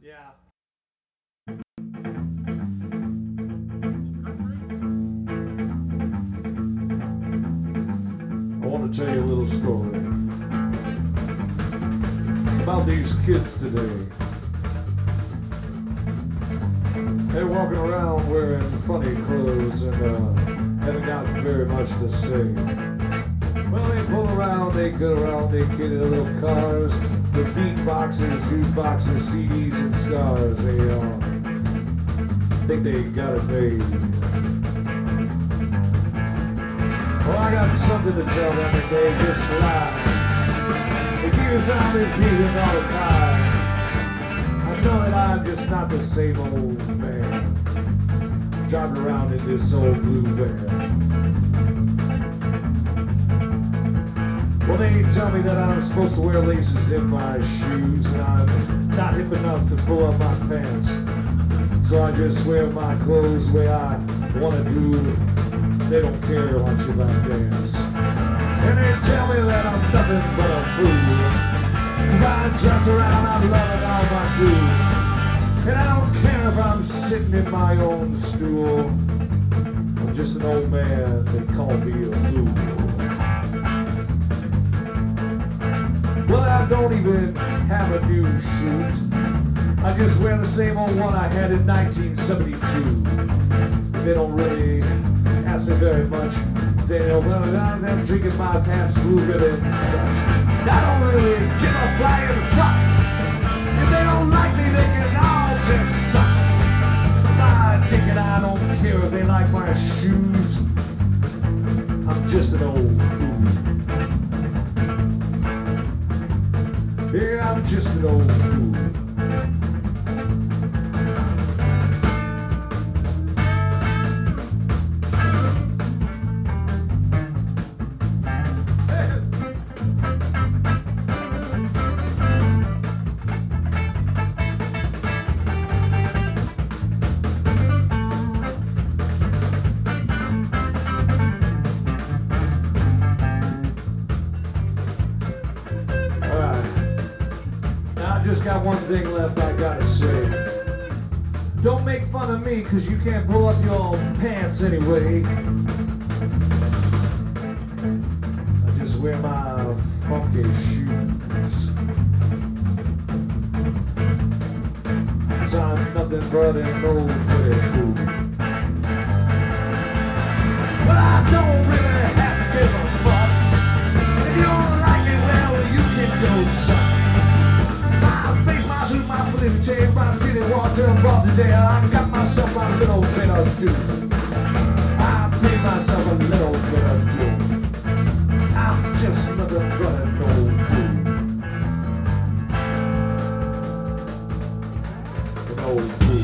Yeah. I want to tell you a little story about these kids today. They're walking around wearing funny clothes and haven't got very much to say. Well, they pull around, they go around, they get in little cars with beat boxes, juke boxes, CDs, and scars. They think they got it made. Well, I got something to tell them and they just lie. The gears I'm repeating all the time. I know that I'm just not the same old man driving around in this old blue van. Well, they tell me that I'm supposed to wear laces in my shoes and I'm not hip enough to pull up my pants. So I just wear my clothes the way I want to do. They don't care much if I dance. And they tell me that I'm nothing but a fool. Cause I dress around, I love it all I do. And I don't care if I'm sitting in my own stool. I'm just an old man, they call me a fool. Well, I don't even have a new shoot. I just wear the same old one I had in 1972. They don't really ask me very much. They know that I'm drinking my Pabst Blue Ribbon and such. I don't really give a flying fuck. If they don't like me, they can all just suck. My dick and I don't care if they like my shoes. I'm just an old fool. Yeah, I'm just an old fool. Just got one thing left I gotta say. Don't make fun of me cause you can't pull up your pants anyway. I just wear my funky shoes. Cause I'm nothing but an old pretty fool. But I don't really have to give a fuck. If you don't like me, well you can go suck. My foot in the chain, my titty water and brought today. I got myself a little bit of due. I paid myself a little bit of due. I'm just nothing but an old fool. An old fool.